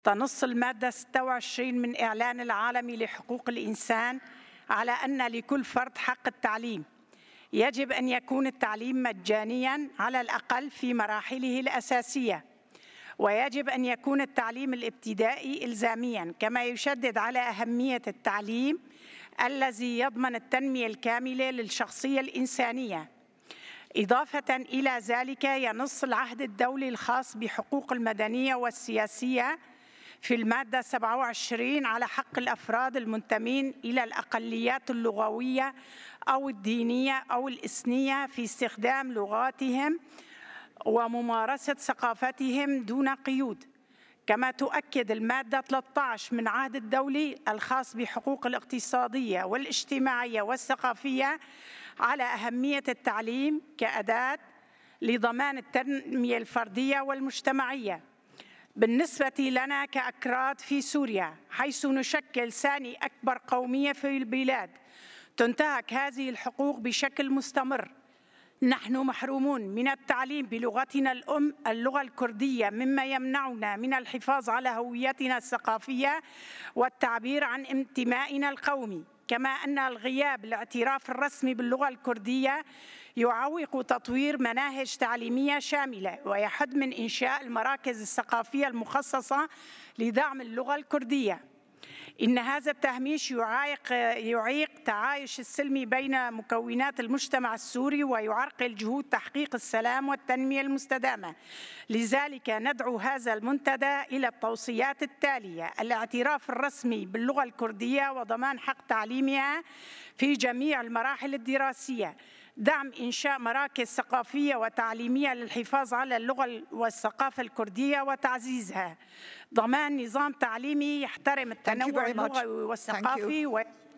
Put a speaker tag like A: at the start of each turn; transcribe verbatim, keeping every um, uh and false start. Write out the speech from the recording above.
A: تنص المادة ستة وعشرين من إعلان العالمي لحقوق الإنسان على أن لكل فرد حق التعليم. يجب أن يكون التعليم مجانياً على الأقل في مراحله الأساسية، ويجب أن يكون التعليم الابتدائي إلزامياً، كما يشدد على أهمية التعليم الذي يضمن التنمية الكاملة للشخصية الإنسانية. إضافة إلى ذلك، ينص العهد الدولي الخاص بحقوق المدنية والسياسية في المادة سبعة وعشرين على حق الأفراد المنتمين إلى الأقليات اللغوية أو الدينية أو الإثنية في استخدام لغاتهم وممارسة ثقافتهم دون قيود. كما تؤكد المادة ثلاثة عشر من العهد الدولي الخاص بحقوق الاقتصادية والاجتماعية والثقافية على أهمية التعليم كأداة لضمان التنمية الفردية والمجتمعية. بالنسبة لنا كأكراد في سوريا، حيث نشكل ثاني أكبر قومية في البلاد، تنتهك هذه الحقوق بشكل مستمر. نحن محرومون من التعليم بلغتنا الأم اللغة الكردية، مما يمنعنا من الحفاظ على هويتنا الثقافية والتعبير عن انتمائنا القومي. كما أن الغياب الاعتراف الرسمي باللغة الكردية يعوق تطوير مناهج تعليمية شاملة ويحد من إنشاء المراكز الثقافية المخصصة لدعم اللغة الكردية. إن هذا التهميش يعيق, يعيق تعايش السلمي بين مكونات المجتمع السوري ويعرقل جهود تحقيق السلام والتنمية المستدامة. لذلك ندعو هذا المنتدى إلى التوصيات التالية: الاعتراف الرسمي باللغة الكردية وضمان حق تعليمها في جميع المراحل الدراسية، دعم إنشاء مراكز ثقافية وتعليمية للحفاظ على اللغة والثقافة الكردية وتعزيزها، ضمان نظام تعليمي يحترم التنوع اللغوي والثقافي و